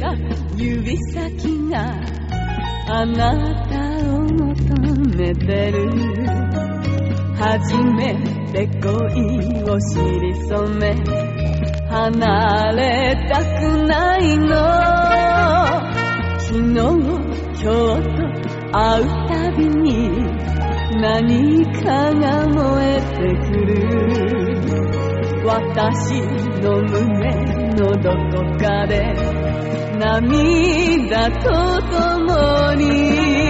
た指先があなたを求めてる。初めて恋を知り染め離れたくないの。昨日今日と会うたびに何かが燃えてくる。私の胸のどこかで涙とともに